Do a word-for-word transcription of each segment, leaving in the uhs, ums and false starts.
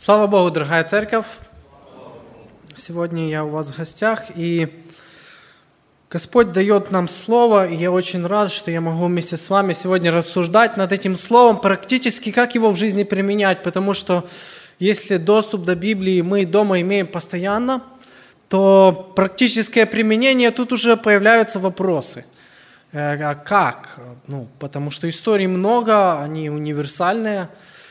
Слава Богу, дорогая церковь! Сегодня я у вас в гостях, и Господь дает нам Слово, и я очень рад, что я могу вместе с вами сегодня рассуждать над этим Словом, практически как его в жизни применять, потому что если доступ до Библии мы дома имеем постоянно, то практическое применение, тут уже появляются вопросы. А как? Ну, потому что историй много, они универсальные.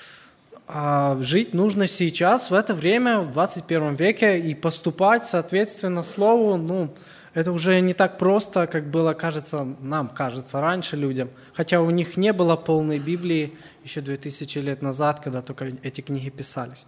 А жить нужно сейчас, в это время, в двадцать первом веке, и поступать соответственно Слову, ну, это уже не так просто, как было, кажется, нам кажется, раньше людям. Хотя у них не было полной Библии еще две тысячи лет назад, когда только эти книги писались.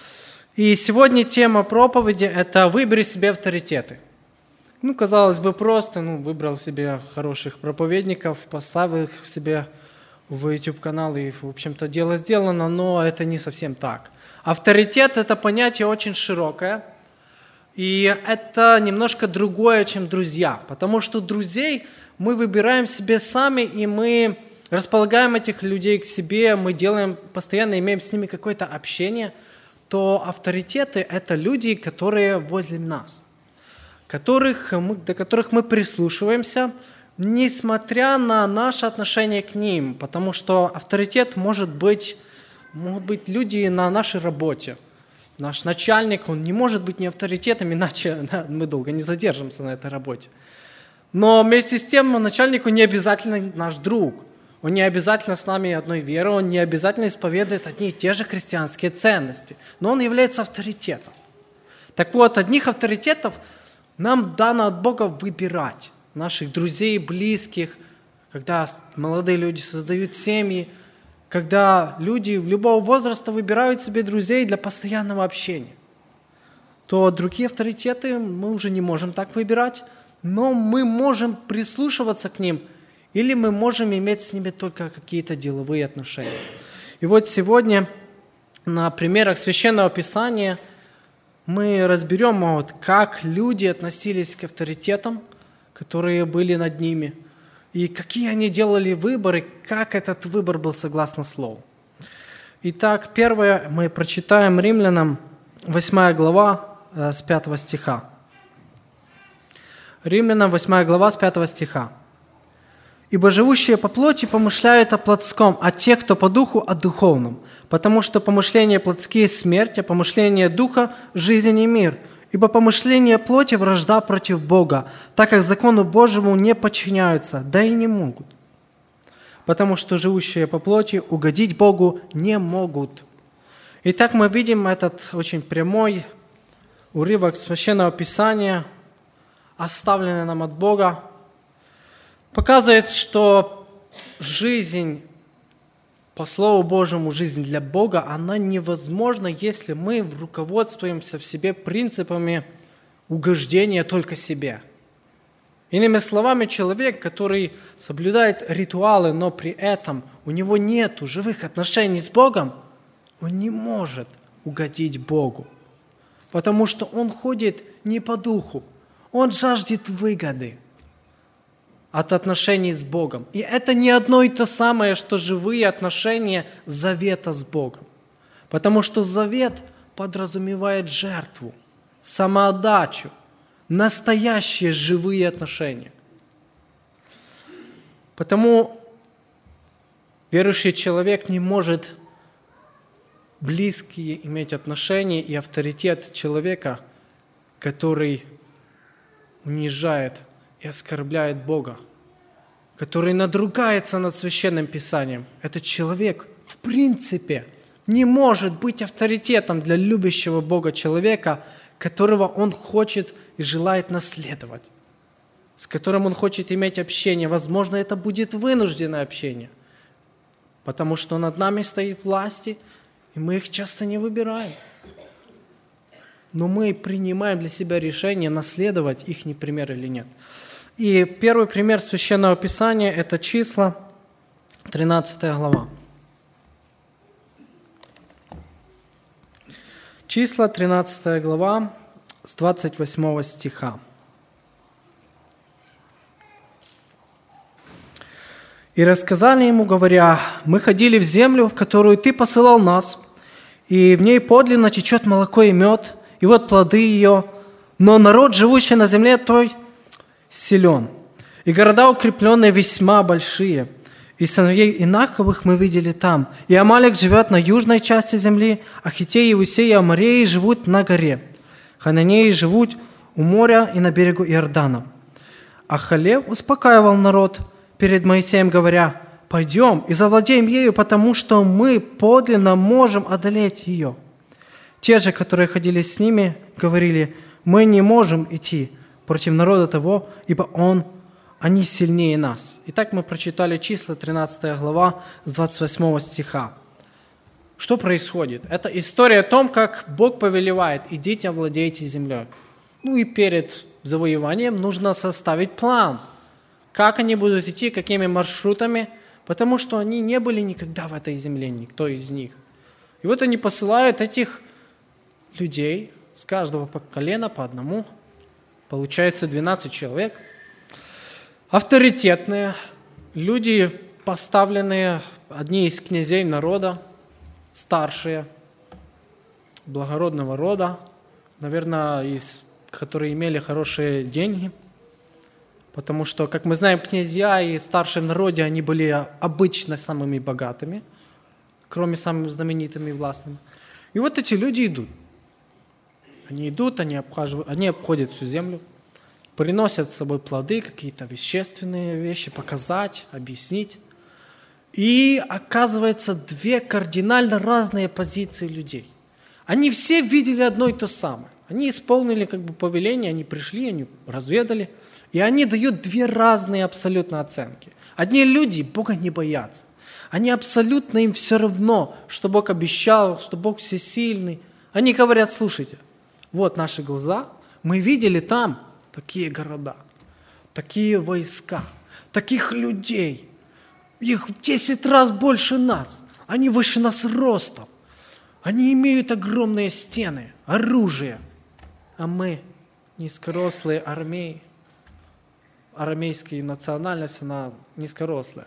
И сегодня тема проповеди – это «Выбери себе авторитеты». Ну, казалось бы, просто, ну, выбрал себе хороших проповедников, поставил их себе в YouTube-канал, и, в общем-то, дело сделано, но это не совсем так. Авторитет – это понятие очень широкое, и это немножко другое, чем друзья, потому что друзей мы выбираем себе сами, и мы располагаем этих людей к себе, мы делаем, постоянно имеем с ними какое-то общение, то авторитеты – это люди, которые возле нас, которых мы, до которых мы прислушиваемся, несмотря на наше отношение к ним, потому что авторитет может быть, могут быть люди на нашей работе. Наш начальник, он не может быть не авторитетом, иначе да, мы долго не задержимся на этой работе. Но вместе с тем начальнику не обязательно наш друг, он не обязательно с нами одной веры, он не обязательно исповедует одни и те же христианские ценности, но он является авторитетом. Так вот, одних авторитетов нам дано от Бога выбирать. Наших друзей, близких, когда молодые люди создают семьи, когда люди любого возраста выбирают себе друзей для постоянного общения, то другие авторитеты мы уже не можем так выбирать, но мы можем прислушиваться к ним, или мы можем иметь с ними только какие-то деловые отношения. И вот сегодня на примерах Священного Писания мы разберем, вот, как люди относились к авторитетам, которые были над ними, и какие они делали выборы, как этот выбор был согласно Слову. Итак, первое мы прочитаем Римлянам, восьмая глава, с пятого стиха. Римлянам, восьмая глава, с пятого стиха. «Ибо живущие по плоти помышляют о плотском, а те, кто по духу, о духовном. Потому что помышления плотские – смерть, а помышления духа – жизнь и мир. Ибо помышления плоти – вражда против Бога, так как закону Божьему не подчиняются, да и не могут. Потому что живущие по плоти угодить Богу не могут». Итак, мы видим этот очень прямой урывок Священного Писания, оставленный нам от Бога, показывает, что жизнь по Слову Божьему, жизнь для Бога, она невозможна, если мы руководствуемся в себе принципами угождения только себе. Иными словами, человек, который соблюдает ритуалы, но при этом у него нет живых отношений с Богом, он не может угодить Богу, потому что он ходит не по духу, он жаждет выгоды от отношений с Богом. И это не одно и то самое, что живые отношения завета с Богом. Потому что завет подразумевает жертву, самоотдачу, настоящие живые отношения. Потому верующий человек не может близкие иметь отношения и авторитет человека, который унижает и оскорбляет Бога, который надругается над Священным Писанием. Этот человек, в принципе, не может быть авторитетом для любящего Бога человека, которого он хочет и желает наследовать, с которым он хочет иметь общение. Возможно, это будет вынужденное общение, потому что над нами стоит власти, и мы их часто не выбираем. Но мы принимаем для себя решение, наследовать их пример или нет. И первый пример Священного Писания – это Числа, тринадцатая глава. Числа, тринадцатая глава, с двадцать восьмого стиха. «И рассказали ему, говоря: мы ходили в землю, в которую ты посылал нас, и в ней подлинно течет молоко и мед, и вот плоды ее. Но народ, живущий на земле, той силен, и города укрепленные весьма большие. И сыновей Инаковых мы видели там. И Амалек живет на южной части земли, а Хиттеи, Иусеи и Амореи живут на горе. Хананеи живут у моря и на берегу Иордана. А Халев успокаивал народ перед Моисеем, говоря: «Пойдем и завладеем ею, потому что мы подлинно можем одолеть ее». Те же, которые ходили с ними, говорили: «Мы не можем идти против народа того, ибо он они сильнее нас». Итак, мы прочитали числа, тринадцатая глава, с двадцать восьмого стиха. Что происходит? Это история о том, как Бог повелевает: идите, овладейте землей. Ну и перед завоеванием нужно составить план. Как они будут идти, какими маршрутами, потому что они не были никогда в этой земле, никто из них. И вот они посылают этих людей, с каждого колена по одному, получается двенадцать человек, авторитетные, люди, поставленные, одни из князей народа, старшие, благородного рода, наверное, из, которые имели хорошие деньги, потому что, как мы знаем, князья и старшие в народе, они были обычно самыми богатыми, кроме самых знаменитыми и властными. И вот эти люди идут. Они идут, они, обхаживают, они обходят всю землю, приносят с собой плоды, какие-то вещественные вещи, показать, объяснить. И оказывается, две кардинально разные позиции людей. Они все видели одно и то самое. Они исполнили как бы повеление, они пришли, они разведали. И они дают две разные абсолютно оценки. Одни люди Бога не боятся. Они абсолютно, им все равно, что Бог обещал, что Бог всесильный. Они говорят: слушайте, вот наши глаза, мы видели там такие города, такие войска, таких людей. Их в десять раз больше нас. Они выше нас ростом. Они имеют огромные стены, оружие. А мы, низкорослые армии, арамейская национальность, она низкорослая.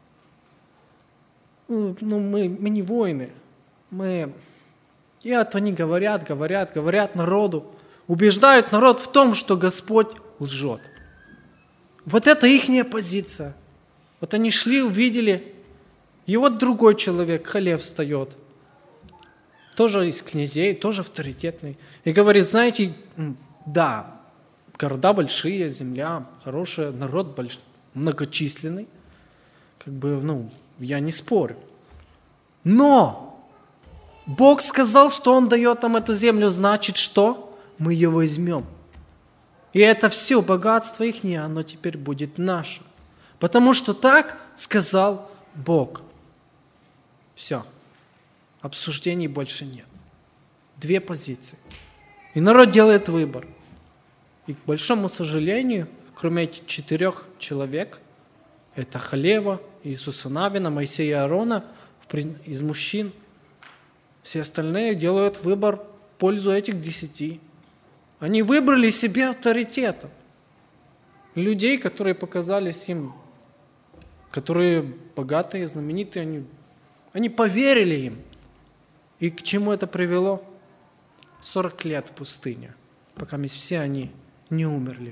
Ну, мы, мы не воины. Мы... И это они говорят, говорят, говорят народу, убеждают народ в том, что Господь лжет. Вот это ихняя позиция. Вот они шли, увидели, и вот другой человек, Халев, встает, тоже из князей, тоже авторитетный, и говорит: знаете, да, города большие, земля хорошая, народ больш... многочисленный, как бы, ну, я не спорю. Но Бог сказал, что Он дает нам эту землю, значит, что? Мы ее возьмем. И это все богатство ихнее, оно теперь будет наше. Потому что так сказал Бог. Все. Обсуждений больше нет. Две позиции. И народ делает выбор. И, к большому сожалению, кроме этих четырех человек, это Халева, Иисуса Навина, Моисея и Аарона, из мужчин, все остальные делают выбор в пользу этих десяти. Они выбрали себе авторитетов. Людей, которые показались им, которые богатые, знаменитые, они, они поверили им. И к чему это привело? сорок лет в пустыне, пока все они не умерли.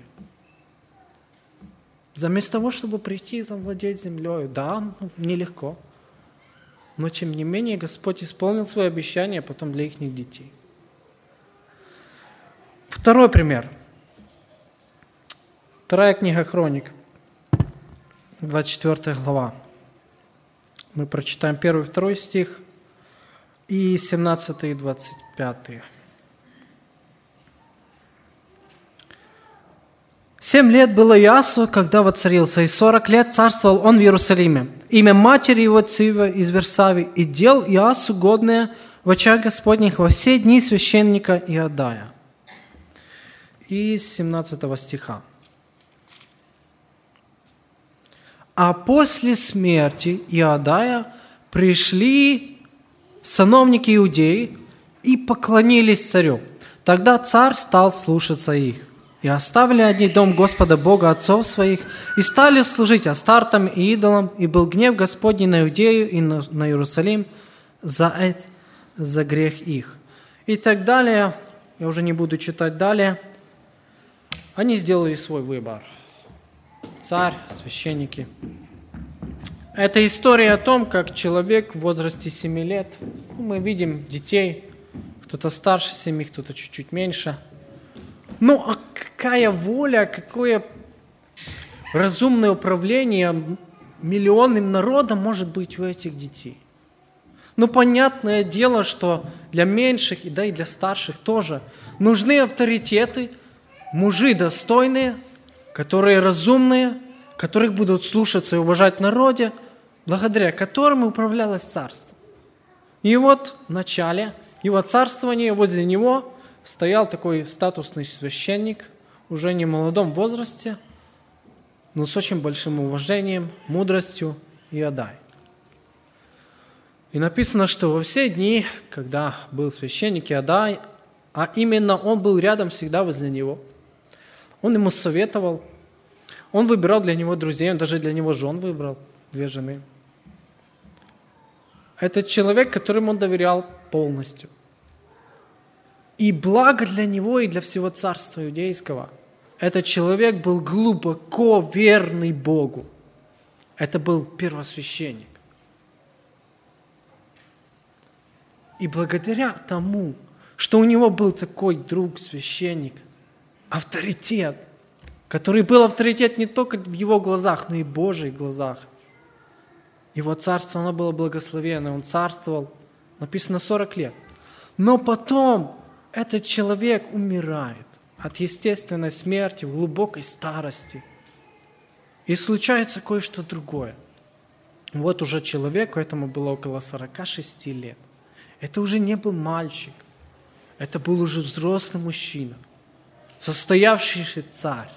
Заместо того, чтобы прийти и завладеть землей, да, ну, нелегко. Но, тем не менее, Господь исполнил свои обещания потом для их детей. Второй пример. Вторая книга Хроник, двадцать четвёртая глава. Мы прочитаем первый и второй стих и семнадцатый и двадцать пятый. Семь лет было Иасу, когда воцарился, и сорок лет царствовал он в Иерусалиме. Имя матери его Цива из Версави, и дел Иасу годное в очах Господних во все дни священника Иодая. И с семнадцатого стиха. А после смерти Иодая пришли сановники иудеи и поклонились царю. Тогда царь стал слушаться их. И оставили они дом Господа Бога отцов своих, и стали служить Астартам и идолам, и был гнев Господний на Иудею и на, на Иерусалим за, эт, за грех их. И так далее. Я уже не буду читать далее. Они сделали свой выбор. Царь, священники. Это история о том, как человек в возрасте семи лет, мы видим детей, кто-то старше семи, кто-то чуть-чуть меньше. Ну, а какая воля, какое разумное управление миллионным народом может быть у этих детей? Ну, понятное дело, что для меньших, и да и для старших тоже, нужны авторитеты, мужи достойные, которые разумные, которых будут слушаться и уважать в народе, благодаря которым управлялось царство. И вот в начале его царствования возле него стоял такой статусный священник, уже не в молодом возрасте, но с очень большим уважением, мудростью Иодай. И написано, что во все дни, когда был священник Иодай, а именно он был рядом всегда возле него, он ему советовал, он выбирал для него друзей, он даже для него жен выбрал, две жены. Это человек, которому он доверял полностью. И благо для него и для всего царства иудейского, этот человек был глубоко верный Богу. Это был первосвященник. И благодаря тому, что у него был такой друг, священник, авторитет, который был авторитет не только в его глазах, но и в Божьих глазах, его царство, оно было благословенное, он царствовал, написано, сорок лет. Но потом этот человек умирает от естественной смерти в глубокой старости. И случается кое-что другое. Вот уже человеку, этому было около сорока шести лет. Это уже не был мальчик, это был уже взрослый мужчина, состоявшийся царь.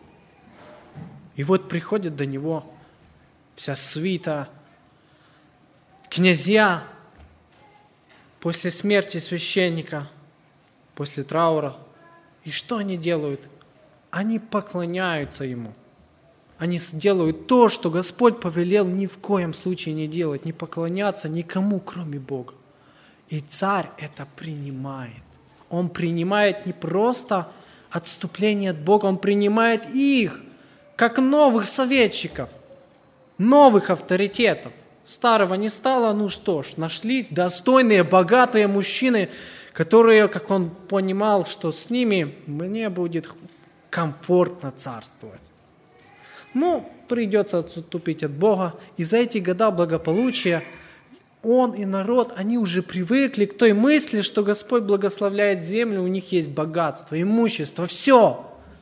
И вот приходит до него вся свита, князья, после смерти священника, после траура. И что они делают? Они поклоняются ему. Они делают то, что Господь повелел ни в коем случае не делать, не поклоняться никому, кроме Бога. И царь это принимает. Он принимает не просто отступление от Бога, он принимает их, как новых советчиков, новых авторитетов. Старого не стало, ну что ж, нашлись достойные, богатые мужчины, которые, как он понимал, что с ними мне будет комфортно царствовать. Ну, придется отступить от Бога, и за эти года благополучия он и народ, они уже привыкли к той мысли, что Господь благословляет землю, у них есть богатство, имущество, все.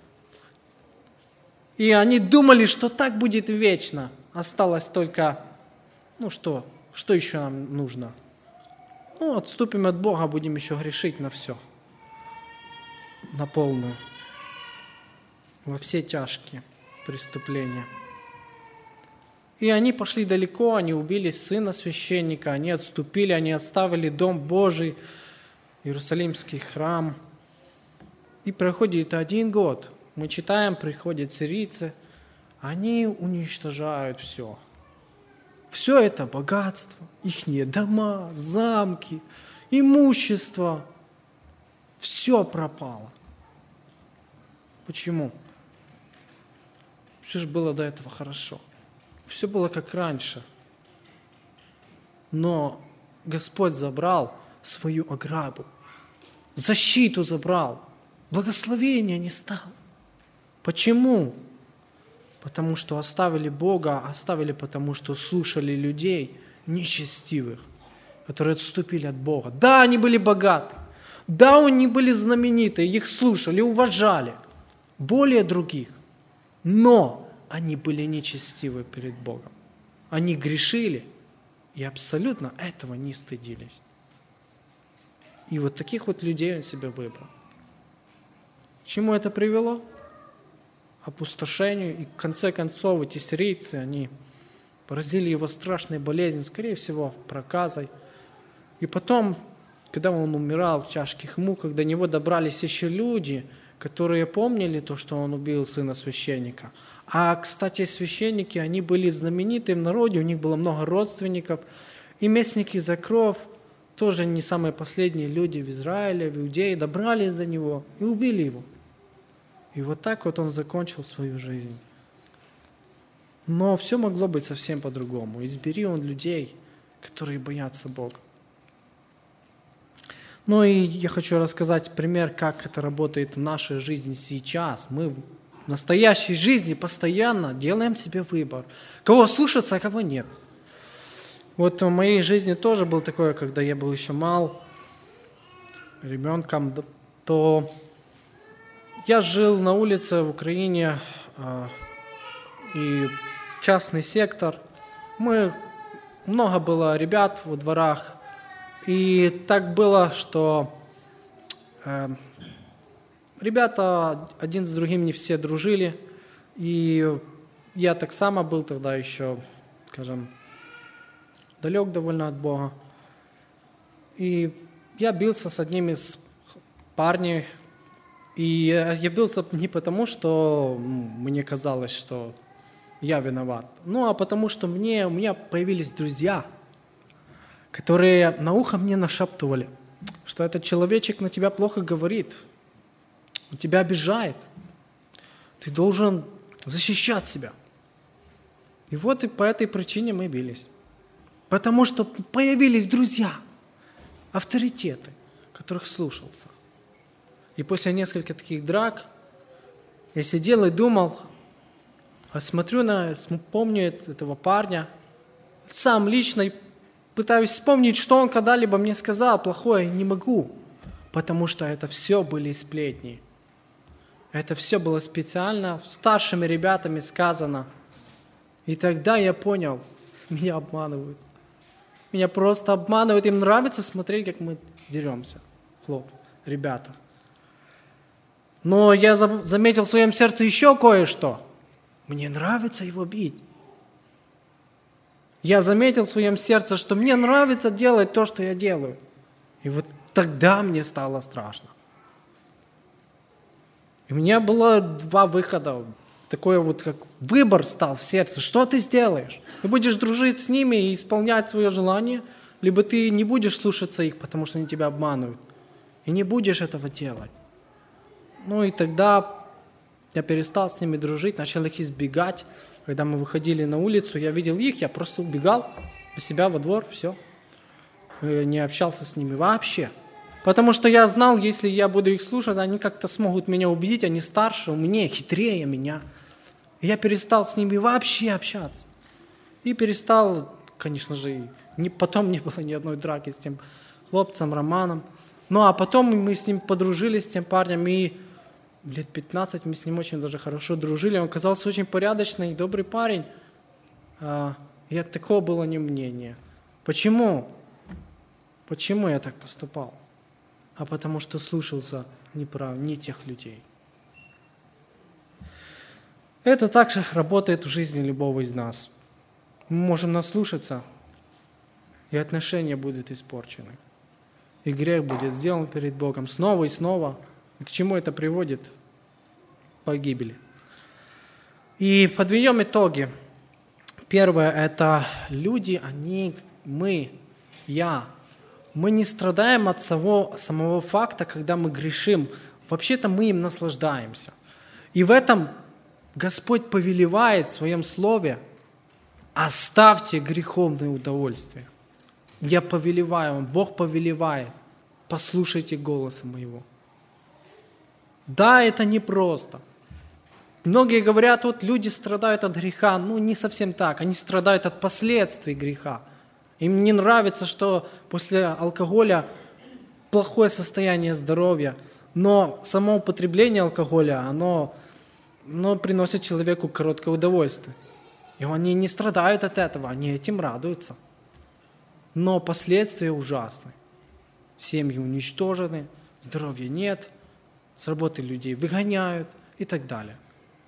И они думали, что так будет вечно. Осталось только, ну что, что еще нам нужно? Ну, отступим от Бога, будем еще грешить на все, на полную, во все тяжкие преступления. И они пошли далеко, они убили сына священника, они отступили, они оставили Дом Божий, Иерусалимский храм. И проходит один год. Мы читаем, приходят сирийцы, они уничтожают все. Все это богатство, ихние дома, замки, имущество. Все пропало. Почему? Все же было до этого хорошо. Все было как раньше. Но Господь забрал свою ограду, защиту забрал, благословения не стало. Почему? Потому что оставили Бога, оставили потому, что слушали людей нечестивых, которые отступили от Бога. Да, они были богаты, да, они были знамениты, их слушали, уважали, более других, но они были нечестивы перед Богом. Они грешили и абсолютно этого не стыдились. И вот таких вот людей он себе выбрал. К чему это привело? Опустошению. И в конце концов эти сирийцы, они поразили его страшной болезнью, скорее всего, проказой. И потом, когда он умирал в тяжких муках, до него добрались еще люди, которые помнили то, что он убил сына священника. А, кстати, священники, они были знамениты в народе, у них было много родственников. И местники Закров, тоже не самые последние люди в Израиле, в Иудее, добрались до него и убили его. И вот так вот он закончил свою жизнь. Но все могло быть совсем по-другому. Избери он людей, которые боятся Бога. Ну и я хочу рассказать пример, как это работает в нашей жизни сейчас. Мы в настоящей жизни постоянно делаем себе выбор. Кого слушаться, а кого нет. Вот в моей жизни тоже было такое, когда я был еще мал, ребенком, то я жил на улице в Украине, и частный сектор. Мы, много было ребят во дворах, и так было, что э, ребята один с другим не все дружили, и я так само был тогда еще, скажем, далек довольно от Бога. И я бился с одним из парней, и я бился не потому, что мне казалось, что я виноват, ну а потому, что мне, у меня появились друзья, которые на ухо мне нашептывали, что этот человечек на тебя плохо говорит, он тебя обижает, ты должен защищать себя. И вот и по этой причине мы бились. Потому что появились друзья, авторитеты, которых слушался. И после нескольких таких драк я сидел и думал, смотрю на, помню этого парня, сам лично пытаюсь вспомнить, что он когда-либо мне сказал плохое, не могу, потому что это все были сплетни. Это все было специально старшими ребятами сказано. И тогда я понял, меня обманывают. Меня просто обманывают, им нравится смотреть, как мы деремся, хлоп, ребята. Но я заметил в своем сердце еще кое-что. Мне нравится его бить. Я заметил в своем сердце, что мне нравится делать то, что я делаю. И вот тогда мне стало страшно. И у меня было два выхода. Такой вот как выбор стал в сердце. Что ты сделаешь? Ты будешь дружить с ними и исполнять свое желание, либо ты не будешь слушаться их, потому что они тебя обманывают. И не будешь этого делать. Ну и тогда я перестал с ними дружить, начал их избегать. Когда мы выходили на улицу, я видел их, я просто убегал у себя во двор, все. Не общался с ними вообще. Потому что я знал, если я буду их слушать, они как-то смогут меня убедить, они старше, умнее, хитрее меня. И я перестал с ними вообще общаться. И перестал, конечно же, не, потом не было ни одной драки с тем хлопцем Романом. Ну а потом мы с ним подружились, с тем парнем, и лет пятнадцать мы с ним очень даже хорошо дружили. Он оказался очень порядочный, добрый парень. И от такого было не мнение. Почему? Почему я так поступал? А потому что слушался неправ... не тех людей. Это также работает в жизни любого из нас. Мы можем наслушаться, и отношения будут испорчены. И грех будет сделан перед Богом снова и снова. И к чему это приводит? Погибели. И подведем итоги. Первое – это люди, они, мы, я. Мы не страдаем от самого, самого факта, когда мы грешим. Вообще-то мы им наслаждаемся. И в этом Господь повелевает в Своем Слове: оставьте греховное удовольствие. Я повелеваю вам, Бог повелевает: послушайте голоса моего. Да, это непросто. Многие говорят, вот люди страдают от греха. Ну, не совсем так. Они страдают от последствий греха. Им не нравится, что после алкоголя плохое состояние здоровья. Но само употребление алкоголя, оно, оно приносит человеку короткое удовольствие. И они не страдают от этого, они этим радуются. Но последствия ужасны. Семьи уничтожены, здоровья нет, с работы людей выгоняют и так далее.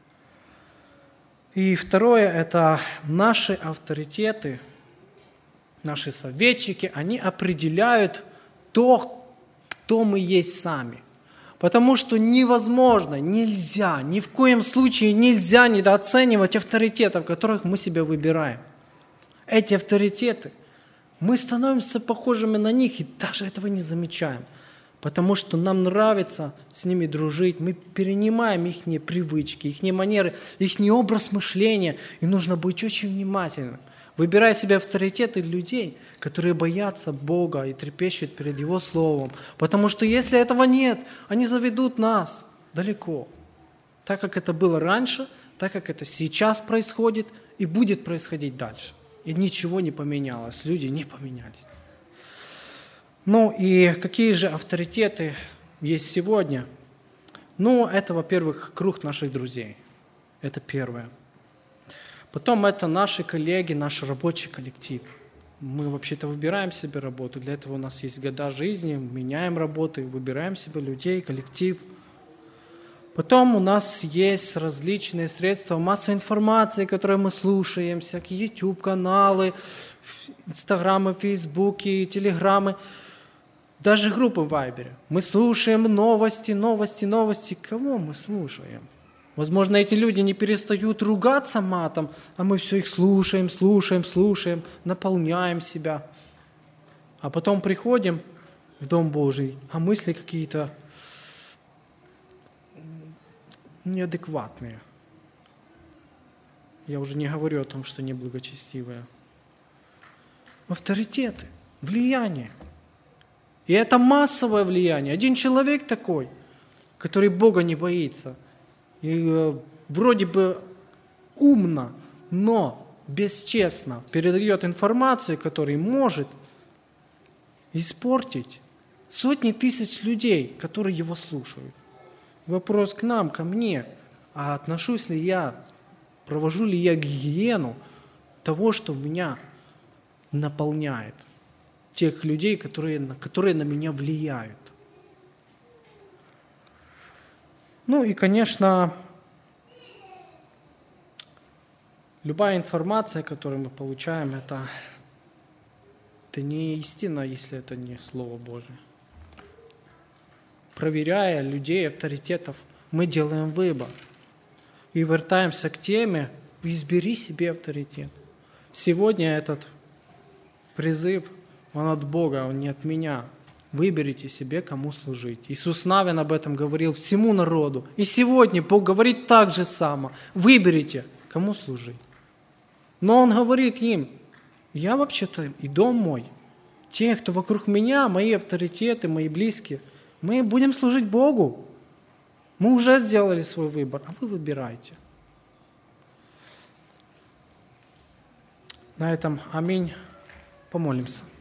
И второе – это наши авторитеты, наши советчики, они определяют то, кто мы есть сами. Потому что невозможно, нельзя, ни в коем случае нельзя недооценивать авторитетов, которых мы себе выбираем. Эти авторитеты Мы становимся похожими на них и даже этого не замечаем, потому что нам нравится с ними дружить, мы перенимаем их привычки, их манеры, их образ мышления, и нужно быть очень внимательным, выбирая себе авторитеты людей, которые боятся Бога и трепещут перед Его Словом, потому что если этого нет, они заведут нас далеко, так как это было раньше, так как это сейчас происходит и будет происходить дальше. И ничего не поменялось, люди не поменялись. Ну и какие же авторитеты есть сегодня? Ну, это, во-первых, круг наших друзей. Это первое. Потом это наши коллеги, наш рабочий коллектив. Мы вообще-то выбираем себе работу, для этого у нас есть года жизни, меняем работы, выбираем себе людей, коллектив. Потом у нас есть различные средства массовой информации, которые мы слушаем, всякие YouTube-каналы, Инстаграмы, Фейсбуки, Телеграммы, даже группы в Вайбере. Мы слушаем новости, новости, новости. Кого мы слушаем? Возможно, эти люди не перестают ругаться матом, а мы все их слушаем, слушаем, слушаем, наполняем себя. А потом приходим в Дом Божий, а мысли какие-то неадекватные. Я уже не говорю о том, что неблагочестивые. Авторитеты, влияние. И это массовое влияние. Один человек такой, который Бога не боится. И э, вроде бы умно, но бесчестно передает информацию, которая может испортить сотни тысяч людей, которые его слушают. Вопрос к нам, ко мне, а отношусь ли я, провожу ли я гигиену того, что меня наполняет, тех людей, которые, которые на меня влияют. Ну и, конечно, любая информация, которую мы получаем, это, это не истина, если это не Слово Божие. Проверяя людей, авторитетов, мы делаем выбор. И вертаемся к теме «Избери себе авторитет». Сегодня этот призыв, он от Бога, он не от меня. Выберите себе, кому служить. Иисус Навин об этом говорил всему народу. И сегодня Бог говорит так же само. Выберите, кому служить. Но Он говорит им, я вообще-то и дом мой, те, кто вокруг меня, мои авторитеты, мои близкие, мы будем служить Богу. Мы уже сделали свой выбор, а вы выбирайте. На этом аминь. Помолимся.